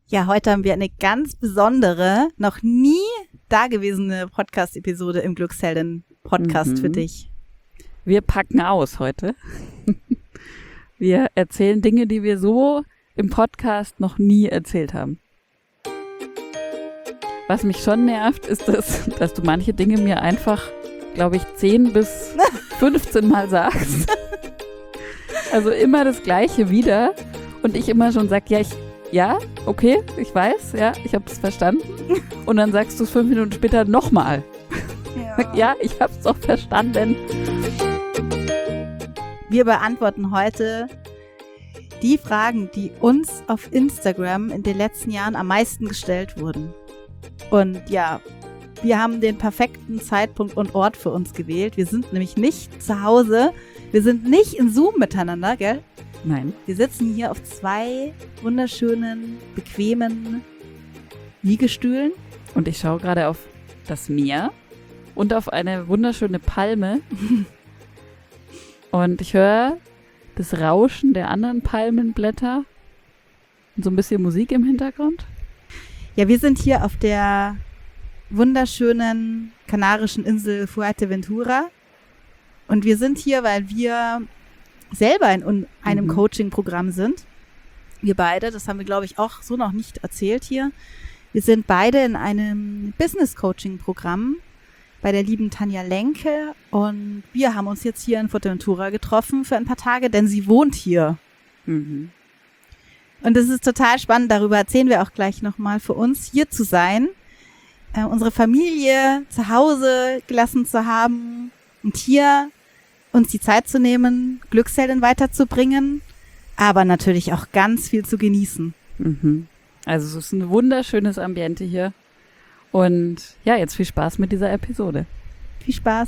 Ja, heute haben wir eine ganz besondere, noch nie dagewesene Podcast-Episode im Glückshelden-Podcast für dich. Wir packen aus heute. Wir erzählen Dinge, die wir so im Podcast noch nie erzählt haben. Was mich schon nervt, ist, dass du manche Dinge mir einfach, glaube ich, 10 bis 15 Mal sagst. Also immer das Gleiche wieder. Und ich immer schon sage, ja, okay, ich weiß, ja, ich habe es verstanden. Und dann sagst du es 5 Minuten später nochmal. Ja, ich habe es doch verstanden. Wir beantworten heute die Fragen, die uns auf Instagram in den letzten Jahren am meisten gestellt wurden. Und ja, wir haben den perfekten Zeitpunkt und Ort für uns gewählt. Wir sind nämlich nicht zu Hause. Wir sind nicht in Zoom miteinander, gell? Nein. Wir sitzen hier auf 2 wunderschönen, bequemen Liegestühlen. Und ich schaue gerade auf das Meer und auf eine wunderschöne Palme. Und ich höre das Rauschen der anderen Palmenblätter und so ein bisschen Musik im Hintergrund. Ja, wir sind hier auf der wunderschönen kanarischen Insel Fuerteventura. Und wir sind hier, weil wir selber in einem Coaching-Programm sind. Wir beide, das haben wir, glaube ich, auch so noch nicht erzählt hier. Wir sind beide in einem Business-Coaching-Programm bei der lieben Tanja Lenke. Und wir haben uns jetzt hier in Fuerteventura getroffen für ein paar Tage, denn sie wohnt hier. Mhm. Und das ist total spannend, darüber erzählen wir auch gleich nochmal, für uns hier zu sein, unsere Familie zu Hause gelassen zu haben und hier uns die Zeit zu nehmen, Glückshelden weiterzubringen, aber natürlich auch ganz viel zu genießen. Mhm. Also es ist ein wunderschönes Ambiente hier. Und ja, jetzt viel Spaß mit dieser Episode. Viel Spaß.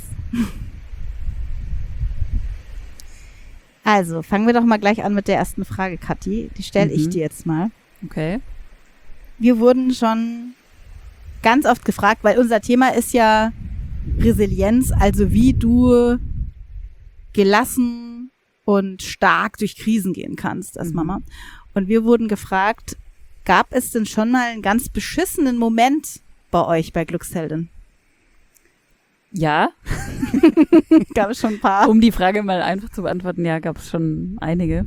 Also, fangen wir doch mal gleich an mit der ersten Frage, Kathi. Die stelle ich dir jetzt mal. Okay. Wir wurden schon ganz oft gefragt, weil unser Thema ist ja Resilienz, also wie du gelassen und stark durch Krisen gehen kannst als Mama. Und wir wurden gefragt, gab es denn schon mal einen ganz beschissenen Moment bei euch bei Glücksheldin? Ja. Gab es schon ein paar? Um die Frage mal einfach zu beantworten, ja, gab es schon einige.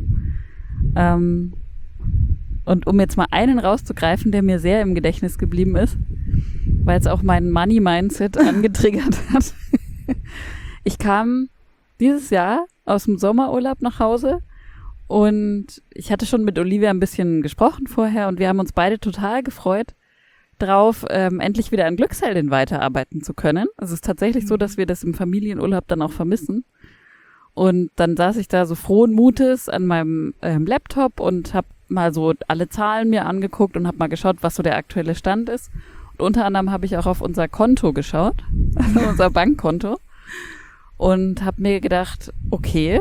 Und um jetzt mal einen rauszugreifen, der mir sehr im Gedächtnis geblieben ist, weil es auch mein Money-Mindset angetriggert hat. Ich kam dieses Jahr aus dem Sommerurlaub nach Hause und ich hatte schon mit Olivia ein bisschen gesprochen vorher und wir haben uns beide total gefreut drauf, endlich wieder an Glücksheldin weiterarbeiten zu können. Also es ist tatsächlich so, dass wir das im Familienurlaub dann auch vermissen. Und dann saß ich da so frohen Mutes an meinem Laptop und habe mal so alle Zahlen mir angeguckt und habe mal geschaut, was so der aktuelle Stand ist. Und unter anderem habe ich auch auf unser Konto geschaut, also unser Bankkonto. Und habe mir gedacht, okay,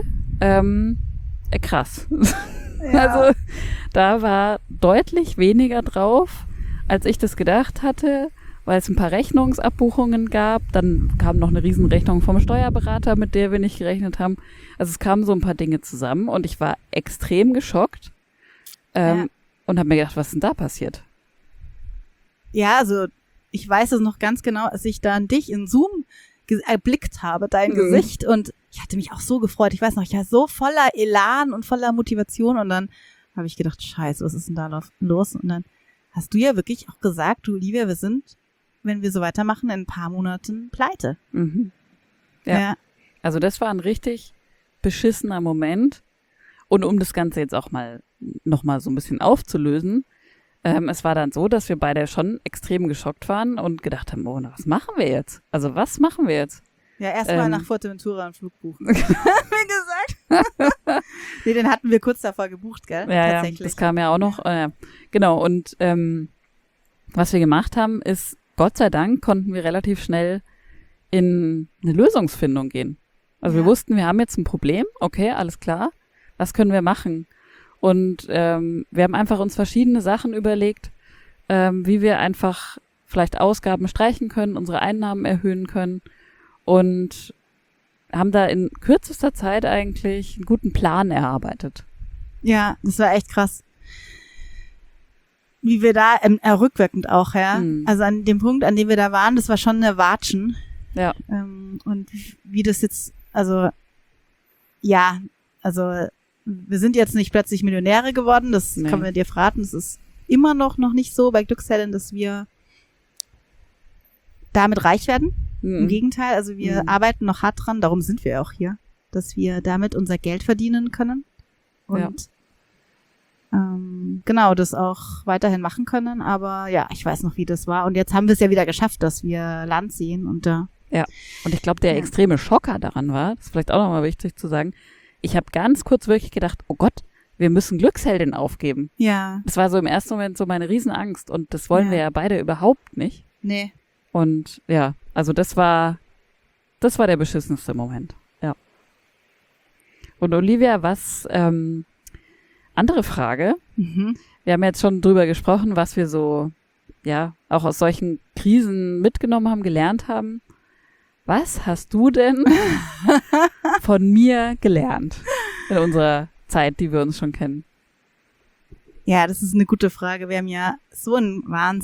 krass. Ja. Also da war deutlich weniger drauf, als ich das gedacht hatte, weil es ein paar Rechnungsabbuchungen gab. Dann kam noch eine Riesenrechnung vom Steuerberater, mit der wir nicht gerechnet haben. Also es kamen so ein paar Dinge zusammen und ich war extrem geschockt und habe mir gedacht, was ist denn da passiert? Ja, also ich weiß es noch ganz genau, als ich da an dich in Zoom erblickt habe, dein Gesicht, und ich hatte mich auch so gefreut. Ich weiß noch, ich war so voller Elan und voller Motivation und dann habe ich gedacht, scheiße, was ist denn da los? Und dann hast du ja wirklich auch gesagt, du Olivia, wir sind, wenn wir so weitermachen, in ein paar Monaten pleite. Mhm. Ja. Also das war ein richtig beschissener Moment. Und um das Ganze jetzt auch mal nochmal so ein bisschen aufzulösen, es war dann so, dass wir beide schon extrem geschockt waren und gedacht haben, oh, was machen wir jetzt? Also was machen wir jetzt? Ja, erstmal nach Fuerteventura einen Flug buchen. Wie gesagt. Nee, den hatten wir kurz davor gebucht, gell? Ja, tatsächlich. Ja, das kam ja auch noch. Genau, und was wir gemacht haben, ist, Gott sei Dank konnten wir relativ schnell in eine Lösungsfindung gehen. Also wir wussten, wir haben jetzt ein Problem, okay, alles klar, was können wir machen? Und wir haben einfach uns verschiedene Sachen überlegt, wie wir einfach vielleicht Ausgaben streichen können, unsere Einnahmen erhöhen können und haben da in kürzester Zeit eigentlich einen guten Plan erarbeitet. Ja, das war echt krass. wie wir da, rückwirkend auch, ja. Mhm. Also an dem Punkt, an dem wir da waren, das war schon eine Watschen. Ja. Und wie das jetzt, also, ja, also, wir sind jetzt nicht plötzlich Millionäre geworden, das können wir dir verraten. Es ist immer noch nicht so bei Glücksheldin, dass wir damit reich werden. Im Gegenteil, also wir arbeiten noch hart dran, darum sind wir ja auch hier, dass wir damit unser Geld verdienen können und genau, das auch weiterhin machen können. Aber ja, ich weiß noch, wie das war. Und jetzt haben wir es ja wieder geschafft, dass wir Land sehen und da. Ja, und ich glaube, der extreme Schocker daran war, das ist vielleicht auch nochmal wichtig zu sagen, ich habe ganz kurz wirklich gedacht, oh Gott, wir müssen Glücksheldin aufgeben. Ja. Das war so im ersten Moment so meine Riesenangst und das wollen wir ja beide überhaupt nicht. Nee. Und ja, also das war der beschissenste Moment. Ja. Und Olivia, was, andere Frage. Wir haben jetzt schon drüber gesprochen, was wir so, ja, auch aus solchen Krisen mitgenommen haben, gelernt haben. Was hast du denn von mir gelernt in unserer Zeit, die wir uns schon kennen? Ja, das ist eine gute Frage. Wir haben ja so eine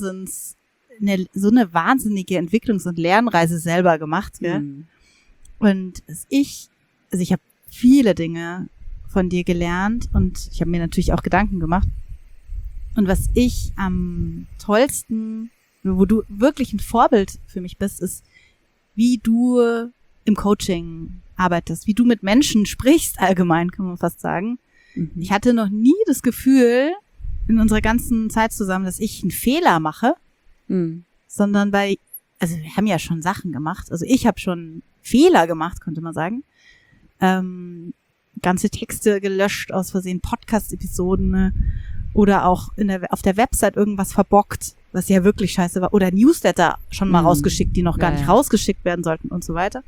wahnsinnige Entwicklungs- und Lernreise selber gemacht, gell? Und ich habe viele Dinge von dir gelernt und ich habe mir natürlich auch Gedanken gemacht. Und was ich am tollsten, wo du wirklich ein Vorbild für mich bist, ist, wie du im Coaching arbeitest, wie du mit Menschen sprichst, allgemein kann man fast sagen. Ich hatte noch nie das Gefühl in unserer ganzen Zeit zusammen, dass ich einen Fehler mache, sondern also wir haben ja schon Sachen gemacht, also ich habe schon Fehler gemacht, könnte man sagen. Ganze Texte gelöscht, aus Versehen Podcast-Episoden oder auch auf der Website irgendwas verbockt, was ja wirklich scheiße war, oder Newsletter schon mal rausgeschickt, die noch gar nicht rausgeschickt werden sollten und so weiter.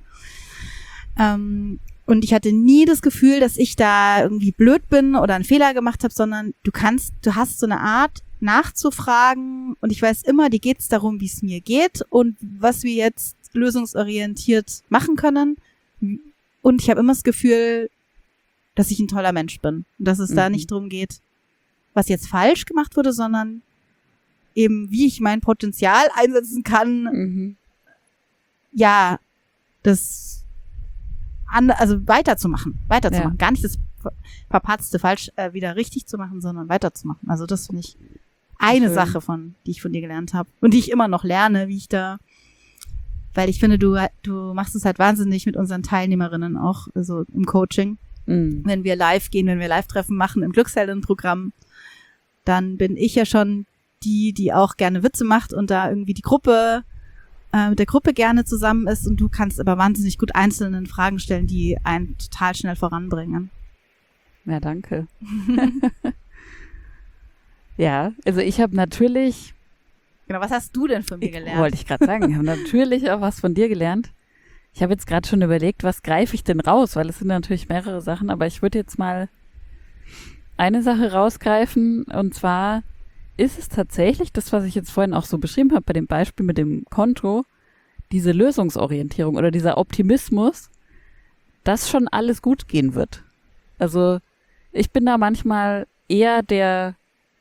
Und ich hatte nie das Gefühl, dass ich da irgendwie blöd bin oder einen Fehler gemacht habe, sondern du hast so eine Art nachzufragen und ich weiß immer, dir geht's darum, wie es mir geht und was wir jetzt lösungsorientiert machen können. Und ich habe immer das Gefühl, dass ich ein toller Mensch bin und dass es da nicht drum geht, was jetzt falsch gemacht wurde, sondern eben, wie ich mein Potenzial einsetzen kann, ja, das weiterzumachen. Gar nicht das Verpatzte falsch wieder richtig zu machen, sondern weiterzumachen. Also das finde ich eine Sache die ich von dir gelernt habe und die ich immer noch lerne, weil ich finde, du machst es halt wahnsinnig mit unseren Teilnehmerinnen auch, also im Coaching. Wenn wir live gehen, wenn wir Live-Treffen machen im Glückshelden-Programm, dann bin ich ja schon die auch gerne Witze macht und da irgendwie mit der Gruppe gerne zusammen ist und du kannst aber wahnsinnig gut einzelnen Fragen stellen, die einen total schnell voranbringen. Ja, danke. Ja, also ich habe natürlich... Genau, was hast du denn von mir gelernt? Wollte ich gerade sagen, ich habe natürlich auch was von dir gelernt. Ich habe jetzt gerade schon überlegt, was greife ich denn raus, weil es sind natürlich mehrere Sachen, aber ich würde jetzt mal eine Sache rausgreifen und zwar ist es tatsächlich das, was ich jetzt vorhin auch so beschrieben habe bei dem Beispiel mit dem Konto, diese Lösungsorientierung oder dieser Optimismus, dass schon alles gut gehen wird. Also ich bin da manchmal eher der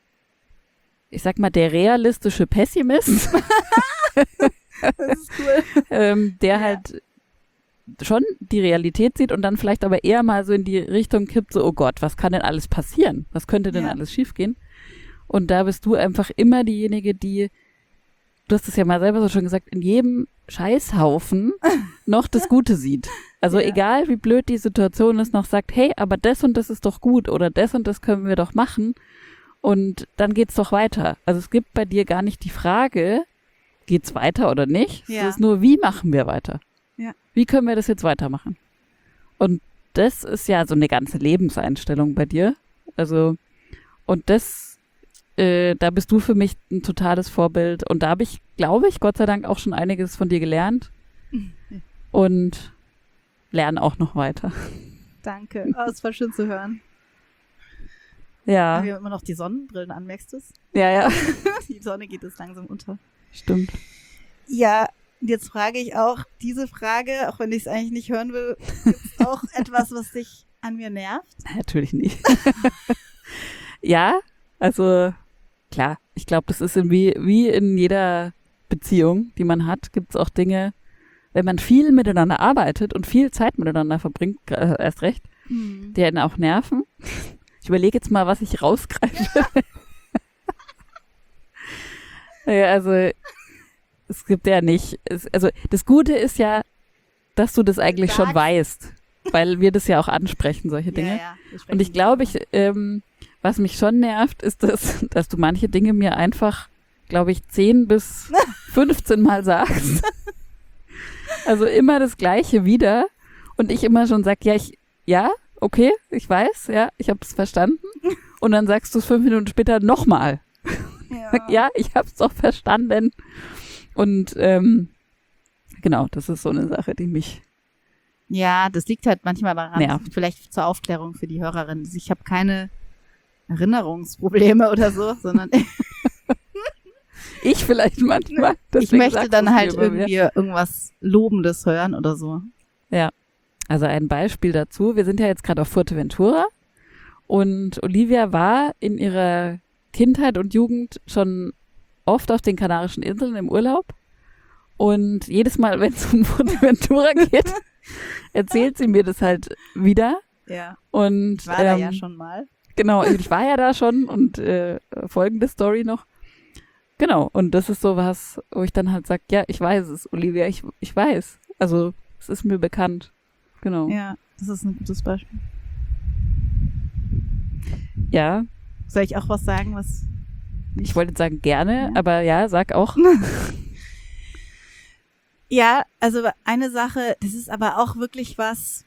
realistische Pessimist, das ist cool. der halt schon die Realität sieht und dann vielleicht aber eher mal so in die Richtung kippt, so, oh Gott, was kann denn alles passieren? Was könnte denn alles schiefgehen? Und da bist du einfach immer diejenige, du hast es ja mal selber so schon gesagt, in jedem Scheißhaufen noch das Gute sieht. Also egal, wie blöd die Situation ist, noch sagt, hey, aber das und das ist doch gut oder das und das können wir doch machen und dann geht's doch weiter. Also es gibt bei dir gar nicht die Frage, geht's weiter oder nicht? Es ist nur, wie machen wir weiter? Ja. Wie können wir das jetzt weitermachen? Und das ist ja so eine ganze Lebenseinstellung bei dir. Also, und da bist du für mich ein totales Vorbild. Und da habe ich, glaube ich, Gott sei Dank auch schon einiges von dir gelernt. Und lerne auch noch weiter. Danke. Oh, es war schön zu hören. Ja. Wir haben immer noch die Sonnenbrillen an, merkst du es? Ja. Die Sonne geht jetzt langsam unter. Stimmt. Ja, jetzt frage ich auch diese Frage, auch wenn ich es eigentlich nicht hören will, gibt es auch etwas, was dich an mir nervt? Natürlich nicht. Ja, also klar, ich glaube, das ist wie in jeder Beziehung, die man hat, gibt es auch Dinge, wenn man viel miteinander arbeitet und viel Zeit miteinander verbringt, erst recht, die einen auch nerven. Ich überlege jetzt mal, was ich rausgreife. Ja, also es gibt ja nicht, also das Gute ist ja, dass du das eigentlich schon weißt, weil wir das ja auch ansprechen, solche Dinge. Ja, und ich glaube, was mich schon nervt, ist dass du manche Dinge mir einfach, glaube ich, 10 bis 15 Mal sagst. Also immer das Gleiche wieder. Und ich immer schon sage, okay, ich weiß, ja, ich habe es verstanden. Und dann sagst du es 5 Minuten später nochmal. Ja, ich habe es doch verstanden. Und genau, das ist so eine Sache, die mich Ja, das liegt halt manchmal daran, nervt. Vielleicht zur Aufklärung für die Hörerin. Ich habe keine Erinnerungsprobleme oder so, sondern ich vielleicht manchmal. ich möchte dann halt irgendwie irgendwas Lobendes hören oder so. Ja, also ein Beispiel dazu. Wir sind ja jetzt gerade auf Fuerteventura und Olivia war in ihrer Kindheit und Jugend schon oft auf den Kanarischen Inseln im Urlaub. Und jedes Mal, wenn es um Fuerteventura geht, erzählt sie mir das halt wieder. Ja. Und Ich war da ja schon mal. Genau, ich war ja da schon und folgende Story noch. Genau, und das ist so was, wo ich dann halt sage, ja, ich weiß es, Olivia, ich weiß. Also, es ist mir bekannt. Genau. Ja, das ist ein gutes Beispiel. Ja. Soll ich auch was sagen, was... Ich wollte jetzt sagen gerne, aber ja, sag auch. Ja, also eine Sache, das ist aber auch wirklich was,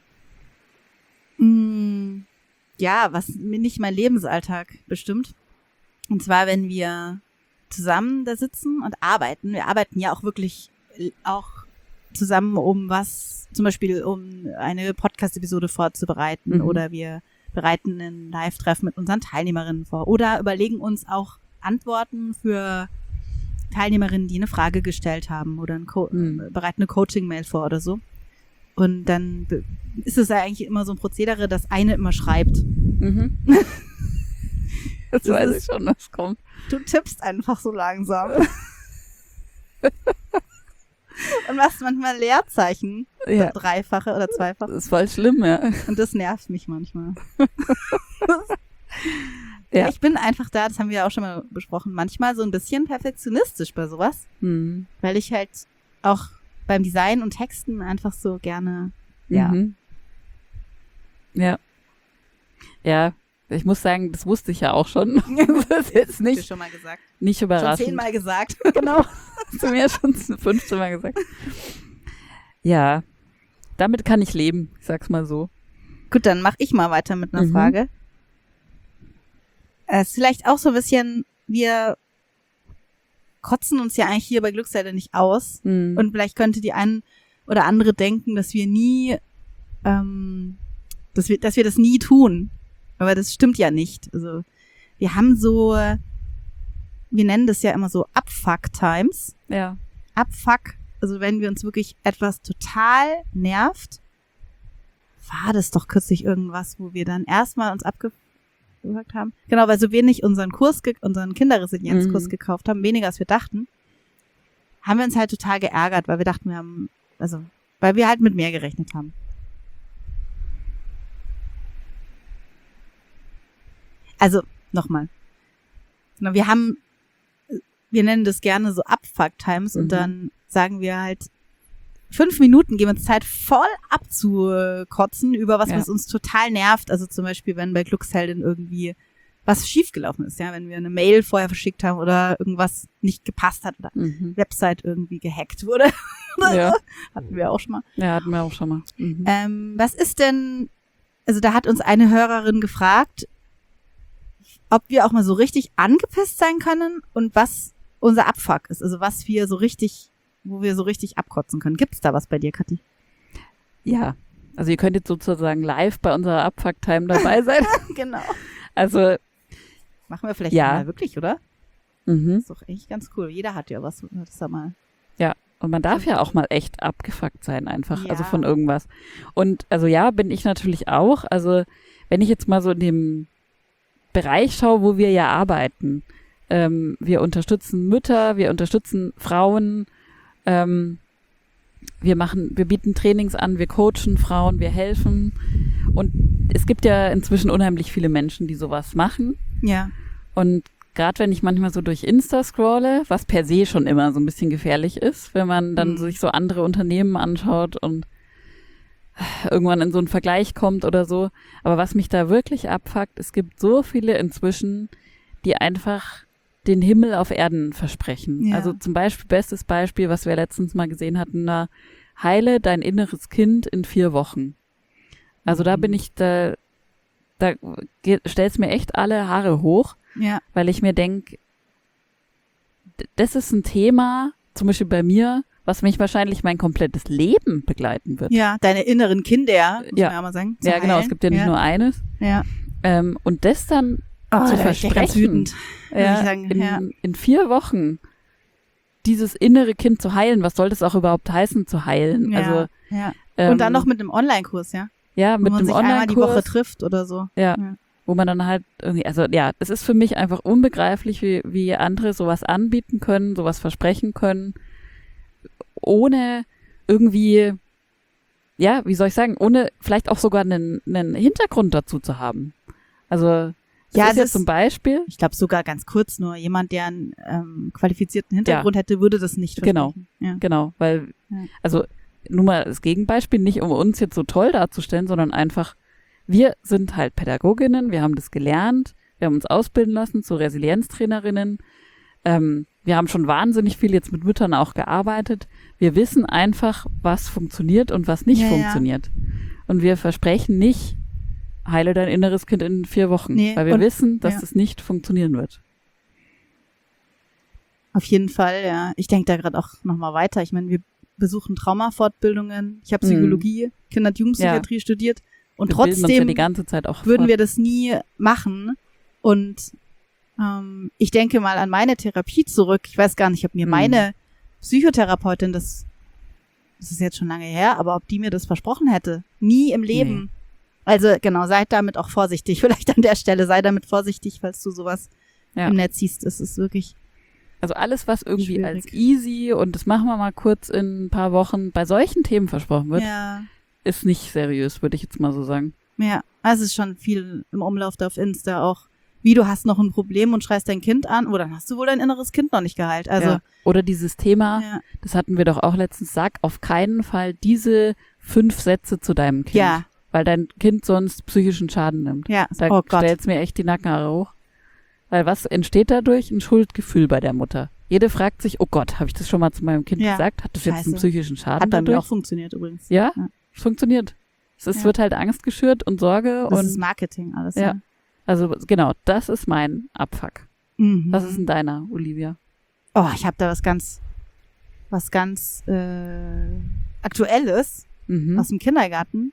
was nicht mein Lebensalltag bestimmt. Und zwar, wenn wir zusammen da sitzen und arbeiten. Wir arbeiten ja auch wirklich auch zusammen, zum Beispiel um eine Podcast-Episode vorzubereiten oder wir bereiten ein Live-Treffen mit unseren Teilnehmerinnen vor oder überlegen uns auch Antworten für Teilnehmerinnen, die eine Frage gestellt haben oder bereiten eine Coaching-Mail vor oder so. Und dann ist es ja eigentlich immer so ein Prozedere, dass eine immer schreibt. Das weiß ich schon, was kommt. Du tippst einfach so langsam. Und machst manchmal Leerzeichen. Ja. Dreifache oder zweifache. Das ist voll schlimm, ja. Und das nervt mich manchmal. Ja. Ich bin einfach da, das haben wir ja auch schon mal besprochen, manchmal so ein bisschen perfektionistisch bei sowas. Weil ich halt auch beim Design und Texten einfach so gerne, Ja. Ja, ich muss sagen, das wusste ich ja auch schon. Das ist jetzt Hast du schon mal gesagt. nicht überraschend. Schon 10-mal gesagt. Genau, hast du mir schon 15 Mal gesagt. Ja, damit kann ich leben, ich sag's mal so. Gut, dann mache ich mal weiter mit einer Frage. Es ist vielleicht auch so ein bisschen, wir kotzen uns ja eigentlich hier bei Glücksseite nicht aus. Und vielleicht könnte die ein oder andere denken, dass wir nie, dass wir das nie tun. Aber das stimmt ja nicht. Also wir haben so, wir nennen das ja immer so Abfuck-Times. Ja. Abfuck, also wenn wir uns wirklich etwas total nervt, war das doch kürzlich irgendwas, wo wir dann erstmal uns abgefuckt haben. Genau, weil so wenig unseren Kinderresilienzkurs gekauft haben, weniger als wir dachten, haben wir uns halt total geärgert, weil wir dachten, weil wir halt mit mehr gerechnet haben. Also, nochmal. Wir nennen das gerne so Abfuck-Times und dann sagen wir halt 5 Minuten geben uns Zeit, voll abzukotzen über was uns total nervt. Also zum Beispiel, wenn bei Glücksheldin irgendwie was schiefgelaufen ist, ja, wenn wir eine Mail vorher verschickt haben oder irgendwas nicht gepasst hat oder Website irgendwie gehackt wurde. Ja. Hatten wir auch schon mal. Ja, hatten wir auch schon mal. Was ist denn, also da hat uns eine Hörerin gefragt, ob wir auch mal so richtig angepisst sein können und was unser Abfuck ist. Also was wir so richtig, wo wir so richtig abkotzen können. Gibt's da was bei dir, Kathi? Ja, also ihr könnt jetzt sozusagen live bei unserer Abfuck-Time dabei sein. Genau. Also machen wir vielleicht Ja. mal wirklich, oder? Das ist doch echt ganz cool. Jeder hat ja was. Das ist ja mal. Ja, und man darf ja auch mal echt abgefuckt sein einfach, Ja. also von irgendwas. Und also ja, bin ich natürlich auch. Also wenn ich jetzt mal so in dem Bereich schaue, wo wir ja arbeiten, wir unterstützen Mütter, wir unterstützen Frauen, wir bieten Trainings an, wir coachen Frauen, wir helfen. Und es gibt ja inzwischen unheimlich viele Menschen, die sowas machen. Ja. Und gerade wenn ich manchmal so durch Insta scrolle, was per se schon immer so ein bisschen gefährlich ist, wenn man dann sich so andere Unternehmen anschaut und irgendwann in so einen Vergleich kommt oder so. Aber was mich da wirklich abfuckt, es gibt so viele inzwischen, die einfach den Himmel auf Erden versprechen. Ja. Also zum Beispiel, bestes Beispiel, was wir letztens mal gesehen hatten, da heile dein inneres Kind in 4 Wochen. Also da bin ich, da stellt's mir echt alle Haare hoch, Ja. weil ich mir denke, das ist ein Thema, zum Beispiel bei mir, was mich wahrscheinlich mein komplettes Leben begleiten wird. Ja, deine inneren Kinder, muss Ja. man ja mal sagen. Ja, genau, es gibt ja nicht nur eines. Ja. Und das dann Oh, zu da bin ich echt ganz versprechen, wütend. Muss ich sagen, in 4 Wochen dieses innere Kind zu heilen, was soll das auch überhaupt heißen, zu heilen? Ja. Also Ja. Und dann noch mit einem Online-Kurs, ja? ja, Wo mit man dem sich einmal die Woche Online-Kurs, trifft oder so. ja, Ja. wo man dann halt irgendwie, also ja, es ist für mich einfach unbegreiflich, wie andere sowas anbieten können, sowas versprechen können, ohne irgendwie, ja, wie soll ich sagen, ohne vielleicht auch sogar einen Hintergrund dazu zu haben. Also das Ja, ist jetzt zum Beispiel, Ich glaube sogar ganz kurz nur, jemand, der einen qualifizierten Hintergrund hätte, würde das nicht Genau. versprechen. Ja. genau, weil, Ja. also nur mal das Gegenbeispiel, nicht um uns jetzt so toll darzustellen, sondern einfach, wir sind halt Pädagoginnen, wir haben das gelernt, wir haben uns ausbilden lassen zu Resilienztrainerinnen, wir haben schon wahnsinnig viel jetzt mit Müttern auch gearbeitet. Wir wissen einfach, was funktioniert und was nicht Ja, ja. funktioniert. Und wir versprechen nicht, heile dein inneres Kind in 4 Wochen, Nee, weil wir und- wissen, dass ja. das nicht funktionieren wird. Auf jeden Fall, ja. Ich denke da gerade auch nochmal weiter. Ich meine, wir besuchen Traumafortbildungen. Ich habe Psychologie, Kinder- und Jugendpsychiatrie studiert. Und Wir bilden uns ja trotzdem die ganze Zeit auch würden fort. wir das nie machen. Und ich denke mal an meine Therapie zurück. Ich weiß gar nicht, ob mir meine Psychotherapeutin das ist jetzt schon lange her, aber ob die mir das versprochen hätte. Nie im Leben. Nee. Also genau, seid damit auch vorsichtig. Vielleicht an der Stelle, sei damit vorsichtig, falls du sowas Ja. im Netz siehst. Das ist wirklich Also alles, was irgendwie Schwierig. als easy und das machen wir mal kurz in ein paar Wochen bei solchen Themen versprochen wird, ja. ist nicht seriös, würde ich jetzt mal so sagen. Ja, also es ist schon viel im Umlauf da auf Insta auch. Wie, du hast noch ein Problem und schreist dein Kind an, oder dann hast du wohl dein inneres Kind noch nicht geheilt. Also, ja. Oder dieses Thema, ja. das hatten wir doch auch letztens, sag auf keinen Fall diese 5 Sätze zu deinem Kind. Ja. Weil dein Kind sonst psychischen Schaden nimmt. Ja, Da oh Gott. stellt's mir echt die Nackenhaare hoch. Weil was entsteht dadurch? Ein Schuldgefühl bei der Mutter. Jede fragt sich, oh Gott, habe ich das schon mal zu meinem Kind Ja. gesagt? Hat das jetzt einen Scheiße. psychischen Schaden Hat bei mir dadurch? auch funktioniert übrigens. Ja, Ja. funktioniert. Es Ja. wird halt Angst geschürt und Sorge Das und ist Marketing alles. ja. Also genau, das ist mein Abfuck. Mhm. Was ist denn deiner, Olivia? Oh, ich habe da was ganz Aktuelles Mhm. aus dem Kindergarten.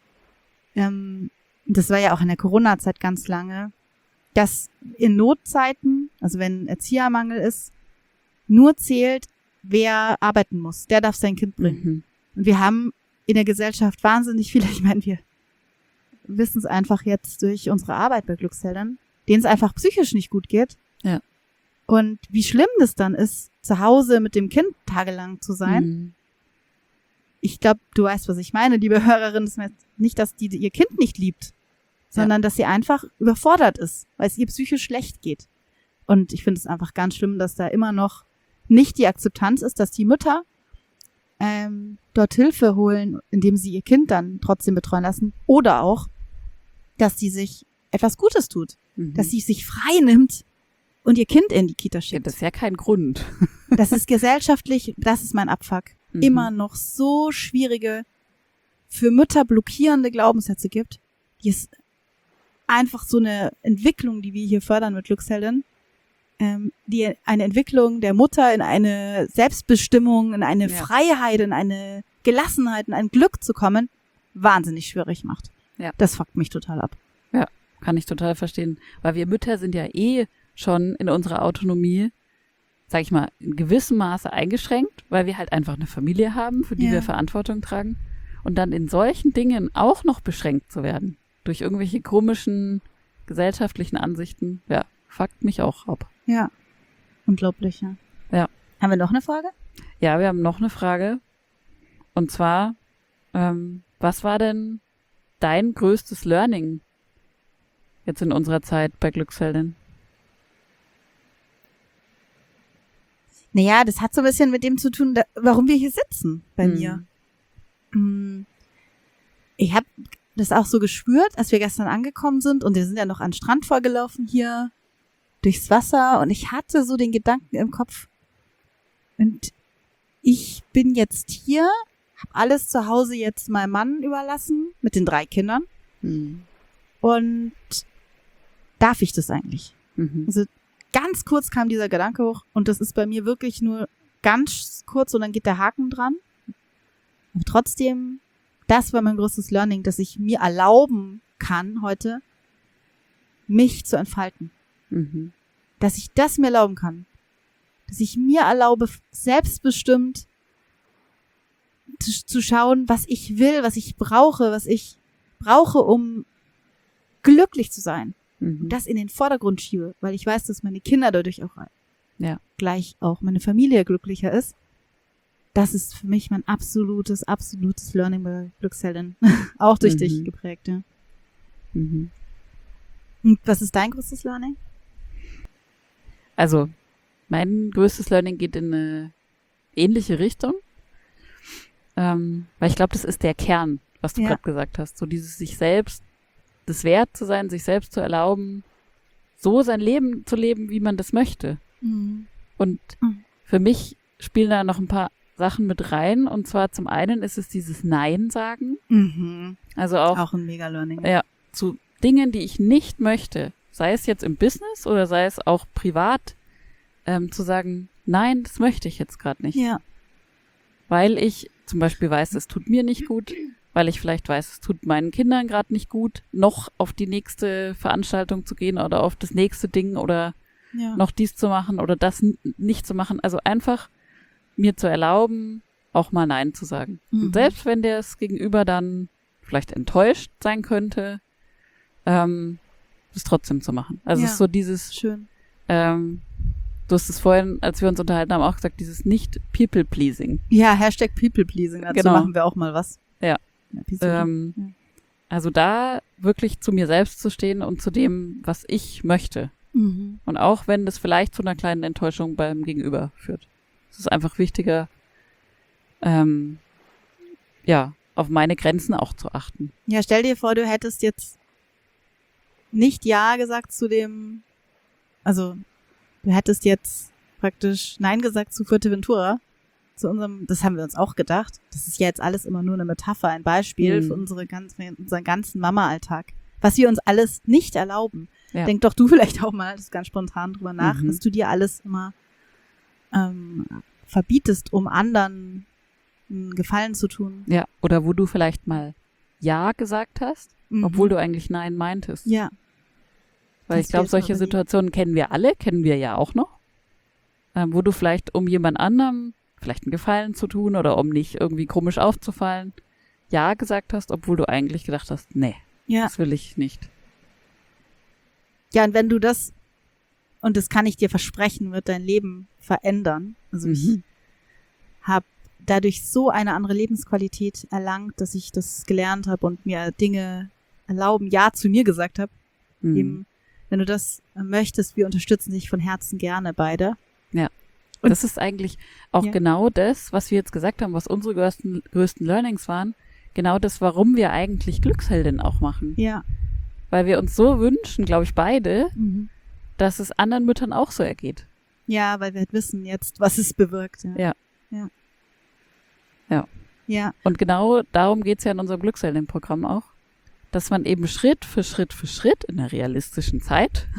Das war ja auch in der Corona-Zeit ganz lange, dass in Notzeiten, also wenn Erziehermangel ist, nur zählt, wer arbeiten muss. Der darf sein Kind bringen. Mhm. Und wir haben in der Gesellschaft wahnsinnig viele, ich meine, wir wissen es einfach jetzt durch unsere Arbeit bei Glücksheldern, denen es einfach psychisch nicht gut geht. Ja. Und wie schlimm das dann ist, zu Hause mit dem Kind tagelang zu sein. Mhm. Ich glaube, du weißt, was ich meine, liebe Hörerin. Das heißt nicht, dass die ihr Kind nicht liebt, sondern dass sie einfach überfordert ist, weil es ihr psychisch schlecht geht. Und ich finde es einfach ganz schlimm, dass da immer noch nicht die Akzeptanz ist, dass die Mütter dort Hilfe holen, indem sie ihr Kind dann trotzdem betreuen lassen. Oder auch, dass sie sich etwas Gutes tut. Mhm. Dass sie sich frei nimmt und ihr Kind in die Kita Ja, schickt. das ist ja kein Grund. Das ist gesellschaftlich, das ist mein Abfuck, Mhm. immer noch so schwierige, für Mütter blockierende Glaubenssätze gibt, die es einfach so eine Entwicklung, die wir hier fördern mit Glücksheldin, die eine Entwicklung der Mutter in eine Selbstbestimmung, in eine Ja. Freiheit, in eine Gelassenheit, in ein Glück zu kommen, wahnsinnig schwierig macht. Ja. Das fuckt mich total ab. Kann ich total verstehen. Weil wir Mütter sind ja schon in unserer Autonomie, sag ich mal, in gewissem Maße eingeschränkt, weil wir halt einfach eine Familie haben, für die Ja. wir Verantwortung tragen. Und dann in solchen Dingen auch noch beschränkt zu werden. Durch irgendwelche komischen gesellschaftlichen Ansichten, ja, fuckt mich auch ab. Ja. Unglaublich, ja. Ja. Haben wir noch eine Frage? Ja, wir haben noch eine Frage. Und zwar, was war denn dein größtes Learning jetzt in unserer Zeit bei Glücksheldin? Naja, das hat so ein bisschen mit dem zu tun, warum wir hier sitzen bei mir. Ich habe das auch so gespürt, als wir gestern angekommen sind und wir sind ja noch an den Strand vorgelaufen hier durchs Wasser und ich hatte so den Gedanken im Kopf und ich bin jetzt hier, habe alles zu Hause jetzt meinem Mann überlassen mit den 3 Kindern und darf ich das eigentlich? Also ganz kurz kam dieser Gedanke hoch und das ist bei mir wirklich nur ganz kurz und dann geht der Haken dran. Aber trotzdem, das war mein größtes Learning, dass ich mir erlauben kann heute, mich zu entfalten. Dass ich das mir erlauben kann. Dass ich mir erlaube, selbstbestimmt zu schauen, was ich will, was ich brauche, um glücklich zu sein. Und das in den Vordergrund schiebe, weil ich weiß, dass meine Kinder dadurch auch gleich auch meine Familie glücklicher ist. Das ist für mich mein absolutes Learning bei Glücksheldin. Auch durch dich geprägt, ja. Und was ist dein größtes Learning? Also, mein größtes Learning geht in eine ähnliche Richtung. Weil ich glaube, das ist der Kern, was du gerade gesagt hast. So dieses sich selbst das wert zu sein, sich selbst zu erlauben, so sein Leben zu leben, wie man das möchte. Und für mich spielen da noch ein paar Sachen mit rein. Und zwar zum einen ist es dieses Nein sagen. Also auch ein Mega-Learning. Ja, zu Dingen, die ich nicht möchte. Sei es jetzt im Business oder sei es auch privat, zu sagen, nein, das möchte ich jetzt gerade nicht. Ja. Weil ich zum Beispiel weiß, es tut mir nicht gut, weil ich vielleicht weiß, es tut meinen Kindern gerade nicht gut, noch auf die nächste Veranstaltung zu gehen oder auf das nächste Ding oder noch dies zu machen oder das nicht zu machen. Also einfach mir zu erlauben, auch mal Nein zu sagen. Und selbst wenn das Gegenüber dann vielleicht enttäuscht sein könnte, das trotzdem zu machen. Also es ist so dieses schön. Du hast es vorhin, als wir uns unterhalten haben, auch gesagt, dieses Nicht-People-Pleasing. Ja, Hashtag People-Pleasing. Dazu machen wir auch mal was. Ja. Also da wirklich zu mir selbst zu stehen und zu dem, was ich möchte. Und auch wenn das vielleicht zu einer kleinen Enttäuschung beim Gegenüber führt. Es ist einfach wichtiger, auf meine Grenzen auch zu achten. Ja, stell dir vor, du hättest jetzt nicht Ja gesagt zu dem, also du hättest jetzt praktisch Nein gesagt zu Fuerteventura, zu unserem, das haben wir uns auch gedacht. Das ist ja jetzt alles immer nur eine Metapher, ein Beispiel für unseren ganzen Mama-Alltag. Was wir uns alles nicht erlauben. Ja. Denk doch du vielleicht auch mal, das ist ganz spontan drüber nach, dass du dir alles immer verbietest, um anderen einen Gefallen zu tun. Ja, oder wo du vielleicht mal Ja gesagt hast, obwohl du eigentlich Nein meintest. Ja. Weil ich glaube, solche Situationen kennen wir ja auch noch, wo du vielleicht um jemand anderem vielleicht einen Gefallen zu tun oder um nicht irgendwie komisch aufzufallen, Ja gesagt hast, obwohl du eigentlich gedacht hast, nee, das will ich nicht. Ja, und wenn du das, und das kann ich dir versprechen, wird dein Leben verändern. Also ich habe dadurch so eine andere Lebensqualität erlangt, dass ich das gelernt habe und mir Dinge erlauben, Ja zu mir gesagt habe. Eben, wenn du das möchtest, wir unterstützen dich von Herzen gerne beide. Ja, und das ist eigentlich auch genau das, was wir jetzt gesagt haben, was unsere größten Learnings waren. Genau das, warum wir eigentlich Glücksheldin auch machen. Ja. Weil wir uns so wünschen, glaube ich, beide, dass es anderen Müttern auch so ergeht. Ja, weil wir halt wissen jetzt, was es bewirkt. Ja. Und genau darum geht es ja in unserem Glücksheldin-Programm auch, dass man eben Schritt für Schritt in der realistischen Zeit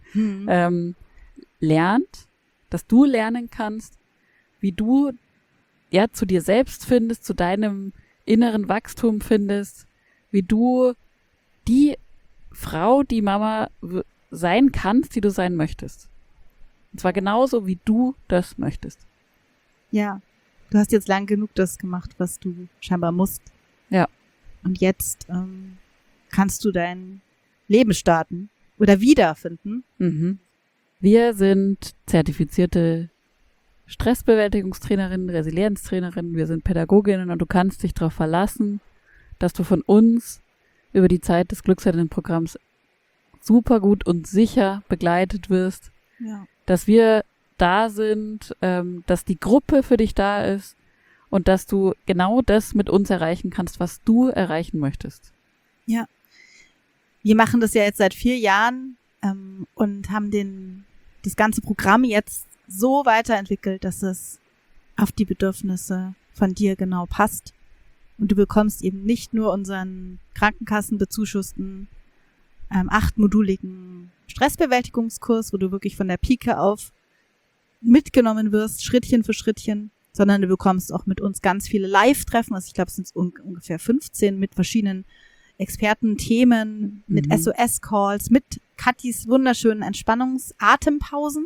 lernt, dass du lernen kannst, wie du zu dir selbst findest, zu deinem inneren Wachstum findest, wie du die Frau, die Mama sein kannst, die du sein möchtest. Und zwar genauso, wie du das möchtest. Ja, du hast jetzt lang genug das gemacht, was du scheinbar musst. Ja. Und jetzt kannst du dein Leben starten oder wiederfinden. Wir sind zertifizierte Stressbewältigungstrainerinnen, Resilienztrainerinnen, wir sind Pädagoginnen und du kannst dich darauf verlassen, dass du von uns über die Zeit des Glücksheldinnen-Programms super gut und sicher begleitet wirst, dass wir da sind, dass die Gruppe für dich da ist und dass du genau das mit uns erreichen kannst, was du erreichen möchtest. Ja. Wir machen das ja jetzt seit 4 Jahren und haben das ganze Programm jetzt so weiterentwickelt, dass es auf die Bedürfnisse von dir genau passt. Und du bekommst eben nicht nur unseren Krankenkassen-bezuschussten 8-moduligen Stressbewältigungskurs, wo du wirklich von der Pike auf mitgenommen wirst, Schrittchen für Schrittchen, sondern du bekommst auch mit uns ganz viele Live-Treffen. Also ich glaube, es sind ungefähr 15 mit verschiedenen Experten-Themen, mit SOS-Calls, mit Katis wunderschönen Entspannungs-Atempausen.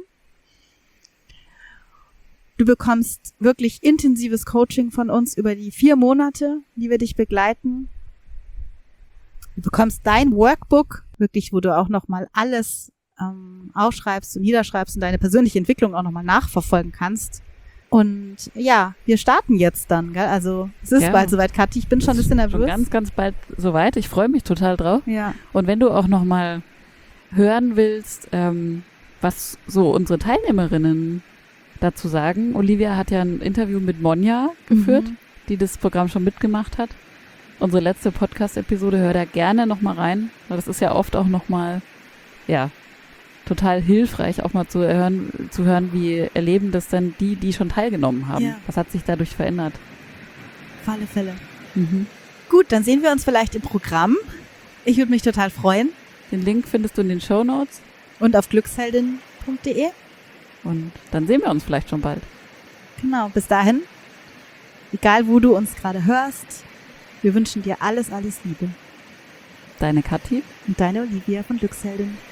Du bekommst wirklich intensives Coaching von uns über die 4 Monate, die wir dich begleiten. Du bekommst dein Workbook, wirklich, wo du auch nochmal alles aufschreibst und niederschreibst und deine persönliche Entwicklung auch nochmal nachverfolgen kannst. Und ja, wir starten jetzt dann, gell? Also es ist bald soweit, Kathi. Ich bin schon ein bisschen nervös. Schon ganz, ganz bald soweit. Ich freue mich total drauf. Ja. Und wenn du auch nochmal hören willst, was so unsere Teilnehmerinnen dazu sagen. Olivia hat ja ein Interview mit Monja geführt, die das Programm schon mitgemacht hat. Unsere letzte Podcast-Episode, hör da gerne nochmal rein, weil das ist ja oft auch nochmal, total hilfreich, auch mal zu hören, wie erleben das denn die schon teilgenommen haben. Ja. Was hat sich dadurch verändert? Auf alle Fälle. Gut, dann sehen wir uns vielleicht im Programm. Ich würde mich total freuen. Den Link findest du in den Shownotes. Und auf glücksheldin.de. Und dann sehen wir uns vielleicht schon bald. Genau, bis dahin, egal wo du uns gerade hörst, wir wünschen dir alles, alles Liebe. Deine Kathi und deine Olivia von Glücksheldin.